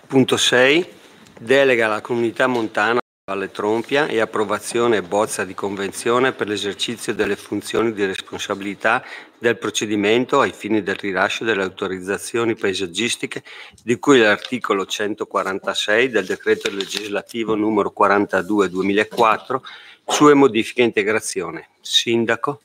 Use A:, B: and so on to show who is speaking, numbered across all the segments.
A: Punto 6. Delega alla Comunità Montana Valle Trompia e approvazione bozza di convenzione per l'esercizio delle funzioni di responsabilità del procedimento ai fini del rilascio delle autorizzazioni paesaggistiche di cui l'articolo 146 del decreto legislativo numero 42/2004 sue modifiche e integrazione. Sindaco.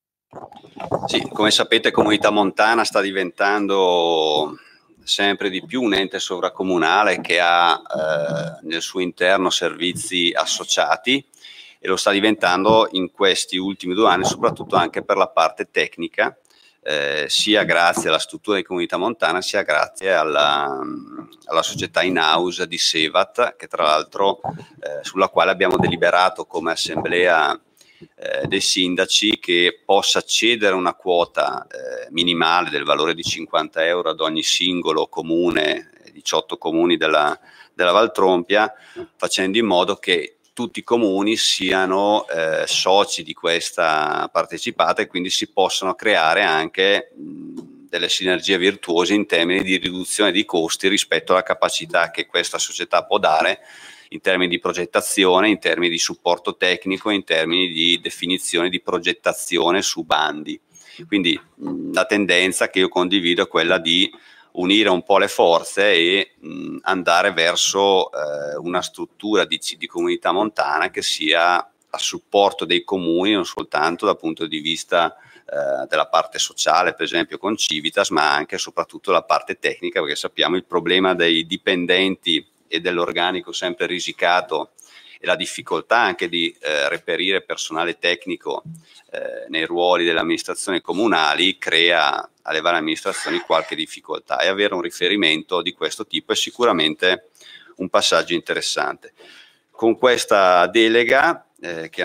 B: Sì, come sapete Comunità Montana sta diventando sempre di più un ente sovracomunale che ha nel suo interno servizi associati e lo sta diventando in questi ultimi 2 anni soprattutto anche per la parte tecnica, sia grazie alla struttura di Comunità Montana sia grazie alla società in house di Sevat, che tra l'altro sulla quale abbiamo deliberato come assemblea dei sindaci che possa cedere una quota minimale del valore di 50 euro ad ogni singolo comune, 18 comuni della Val Trompia, facendo in modo che tutti i comuni siano soci di questa partecipata e quindi si possano creare anche delle sinergie virtuose in termini di riduzione di costi rispetto alla capacità che questa società può dare in termini di progettazione, in termini di supporto tecnico, in termini di definizione di progettazione su bandi. Quindi la tendenza che io condivido è quella di unire un po' le forze e andare verso una struttura di comunità montana che sia a supporto dei comuni, non soltanto dal punto di vista della parte sociale, per esempio con Civitas, ma anche e soprattutto la parte tecnica, perché sappiamo il problema dei dipendenti e dell'organico sempre risicato e la difficoltà anche di reperire personale tecnico nei ruoli delle amministrazioni comunali crea alle varie amministrazioni qualche difficoltà, e avere un riferimento di questo tipo è sicuramente un passaggio interessante. Con questa delega che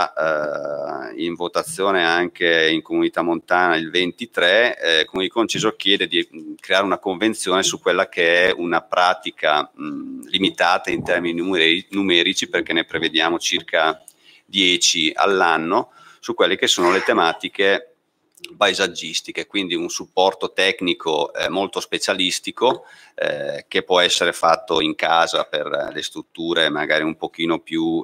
B: andrà in votazione anche in Comunità Montana il 23, Comune di Conciso chiede di creare una convenzione su quella che è una pratica limitata in termini numerici, perché ne prevediamo circa 10 all'anno, su quelle che sono le tematiche paesaggistiche, quindi un supporto tecnico molto specialistico che può essere fatto in casa per le strutture magari un pochino più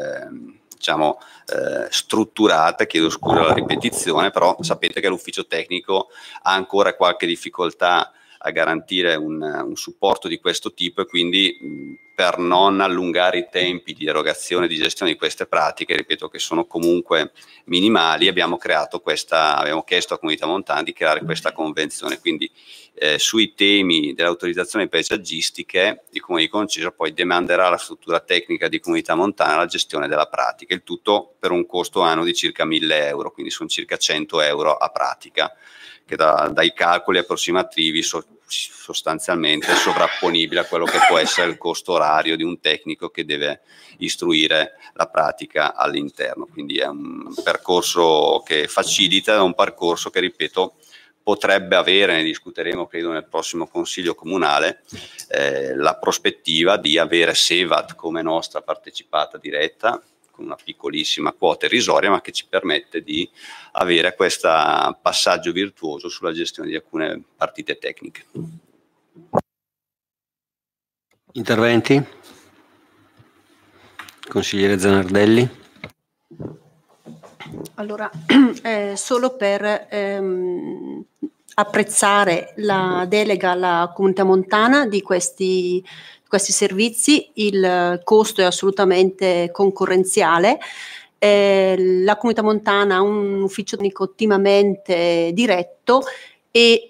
B: strutturate, chiedo scusa la ripetizione, però sapete che l'ufficio tecnico ha ancora qualche difficoltà a garantire un supporto di questo tipo, e quindi per non allungare i tempi di erogazione e di gestione di queste pratiche, ripeto che sono comunque minimali, abbiamo chiesto a Comunità Montana di creare questa convenzione. Quindi sui temi delle autorizzazioni paesaggistiche il Comune di Conciso poi demanderà alla struttura tecnica di Comunità Montana la gestione della pratica, il tutto per un costo annuo di circa 1.000 euro, quindi sono circa 100 euro a pratica, che dai calcoli approssimativi sostanzialmente sovrapponibile a quello che può essere il costo orario di un tecnico che deve istruire la pratica all'interno. Quindi è un percorso che facilita, è un percorso che, ripeto, potrebbe avere, ne discuteremo credo nel prossimo Consiglio Comunale, la prospettiva di avere Sevat come nostra partecipata diretta, con una piccolissima quota irrisoria, ma che ci permette di avere questo passaggio virtuoso sulla gestione di alcune partite tecniche.
A: Interventi? Consigliere Zanardelli.
C: Allora, solo per apprezzare la delega alla Comunità Montana di questi servizi, il costo è assolutamente concorrenziale. La Comunità Montana ha un ufficio tecnico ottimamente diretto e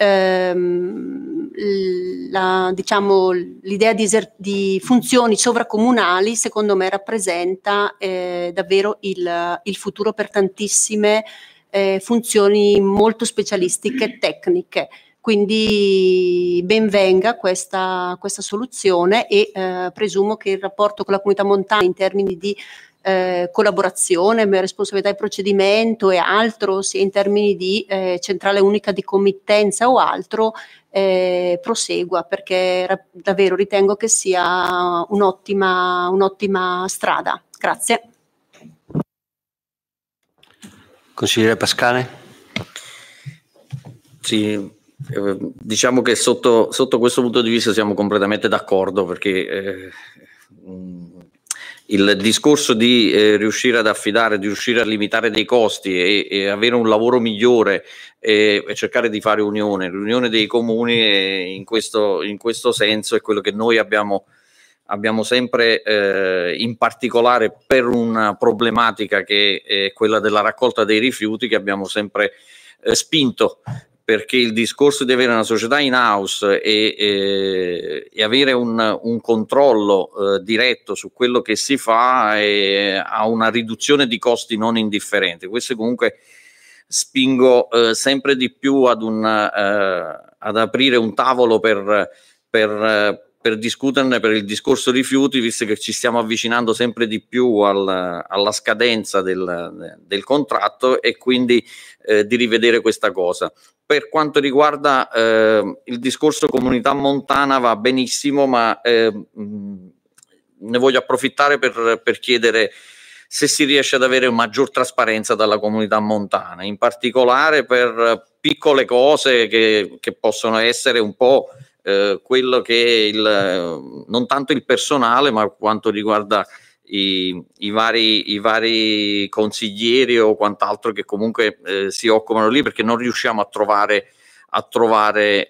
C: l'idea di funzioni sovracomunali secondo me rappresenta davvero il futuro per tantissime funzioni molto specialistiche e tecniche. Quindi ben venga questa soluzione e presumo che il rapporto con la Comunità Montana in termini di collaborazione, responsabilità di procedimento e altro, sia in termini di centrale unica di committenza o altro, prosegua, perché davvero ritengo che sia un'ottima strada. Grazie.
A: Consigliere Pascale.
D: Sì, Diciamo che sotto questo punto di vista siamo completamente d'accordo, perché il discorso di riuscire ad affidare, di riuscire a limitare dei costi e avere un lavoro migliore e cercare di fare l'unione dei comuni, in questo senso è quello che noi abbiamo sempre, in particolare per una problematica che è quella della raccolta dei rifiuti, che abbiamo sempre spinto, perché il discorso di avere una società in house e avere un controllo diretto su quello che si fa ha una riduzione di costi non indifferente. Questo comunque spingo sempre di più ad aprire un tavolo per discuterne, per il discorso rifiuti, visto che ci stiamo avvicinando sempre di più alla scadenza del contratto, e quindi di rivedere questa cosa. Per quanto riguarda il discorso comunità montana, va benissimo, ma ne voglio approfittare per chiedere se si riesce ad avere maggior trasparenza dalla comunità montana, in particolare per piccole cose che possono essere un po' quello che è non tanto il personale, ma quanto riguarda i vari consiglieri o quant'altro che comunque si occupano lì, perché non riusciamo a trovare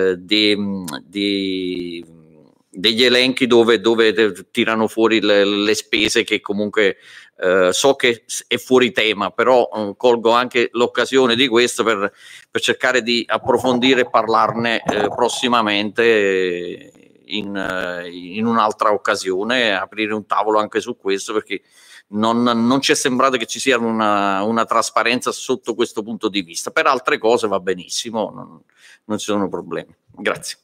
D: degli elenchi dove tirano fuori le spese, che comunque so che è fuori tema, però colgo anche l'occasione di questo per cercare di approfondire e parlarne prossimamente in un'altra occasione, aprire un tavolo anche su questo, perché non ci è sembrato che ci sia una trasparenza sotto questo punto di vista. Per altre cose va benissimo, non ci sono problemi. Grazie.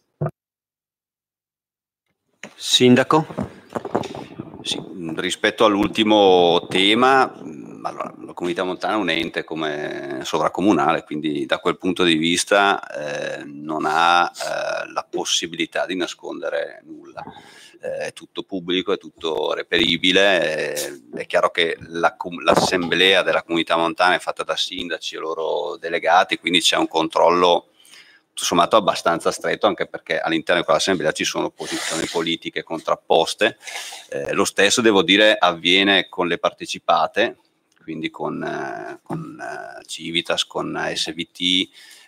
A: Sindaco?
B: Sì, rispetto all'ultimo tema, allora, la comunità montana è un ente come sovracomunale, quindi da quel punto di vista non ha la possibilità di nascondere nulla. È tutto pubblico, è tutto reperibile, è chiaro che l'assemblea della comunità montana è fatta da sindaci e loro delegati, quindi c'è un controllo tutto sommato abbastanza stretto, anche perché all'interno di quell'assemblea ci sono posizioni politiche contrapposte. Lo stesso, devo dire, avviene con le partecipate, quindi con Civitas, con SVT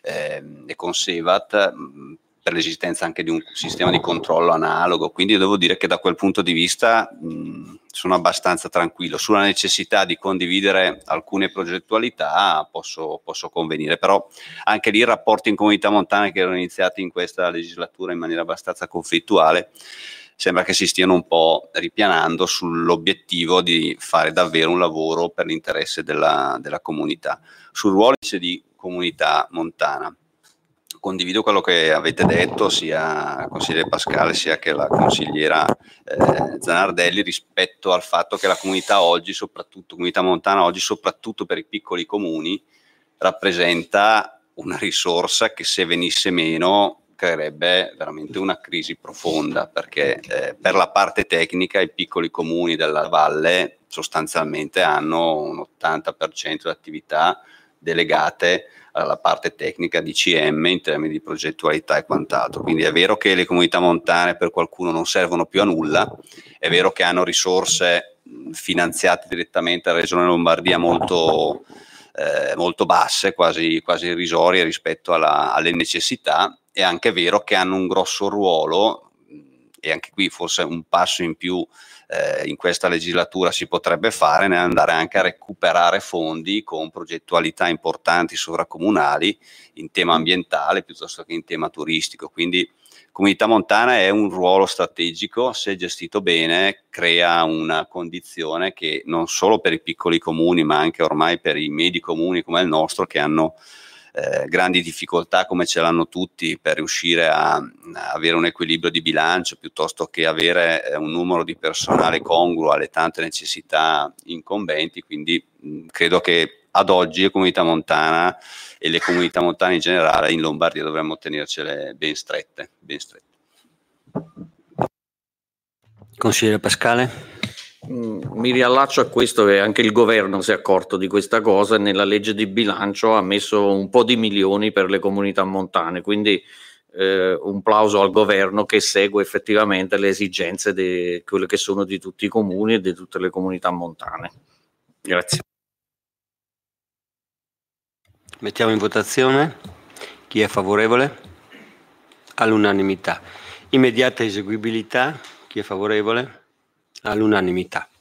B: e con Sevat, per l'esistenza anche di un sistema di controllo analogo, quindi devo dire che da quel punto di vista sono abbastanza tranquillo. Sulla necessità di condividere alcune progettualità posso convenire, però anche lì i rapporti in comunità montana, che erano iniziati in questa legislatura in maniera abbastanza conflittuale, sembra che si stiano un po' ripianando sull'obiettivo di fare davvero un lavoro per l'interesse della comunità. Sul ruolo di comunità montana, condivido quello che avete detto, sia il consigliere Pascale sia che la consigliera Zanardelli, rispetto al fatto che la comunità oggi, soprattutto comunità montana oggi, soprattutto per i piccoli comuni, rappresenta una risorsa che, se venisse meno, creerebbe veramente una crisi profonda, perché per la parte tecnica i piccoli comuni della valle sostanzialmente hanno un 80% di attività delegate alla parte tecnica di CM in termini di progettualità e quant'altro. Quindi è vero che le comunità montane per qualcuno non servono più a nulla, è vero che hanno risorse finanziate direttamente dalla Regione Lombardia molto basse, quasi irrisorie rispetto alle necessità. È anche vero che hanno un grosso ruolo, e anche qui forse un passo in più in questa legislatura si potrebbe fare, nell'andare anche a recuperare fondi con progettualità importanti sovracomunali in tema ambientale piuttosto che in tema turistico. Quindi comunità montana è un ruolo strategico, se gestito bene crea una condizione che non solo per i piccoli comuni, ma anche ormai per i medi comuni come il nostro, che hanno grandi difficoltà, come ce l'hanno tutti, per riuscire a avere un equilibrio di bilancio piuttosto che avere un numero di personale congruo alle tante necessità incombenti. Quindi credo che ad oggi la comunità montana e le comunità montane in generale in Lombardia dovremmo tenercele ben strette.
A: Consigliere Pascale?
D: mi riallaccio a questo, che anche il governo si è accorto di questa cosa e nella legge di bilancio ha messo un po' di milioni per le comunità montane, quindi un plauso al governo che segue effettivamente le esigenze di quelle che sono di tutti i comuni e di tutte le comunità montane. Grazie.
A: Mettiamo in votazione. Chi è favorevole? All'unanimità. Immediata eseguibilità. Chi è favorevole? All'unanimità.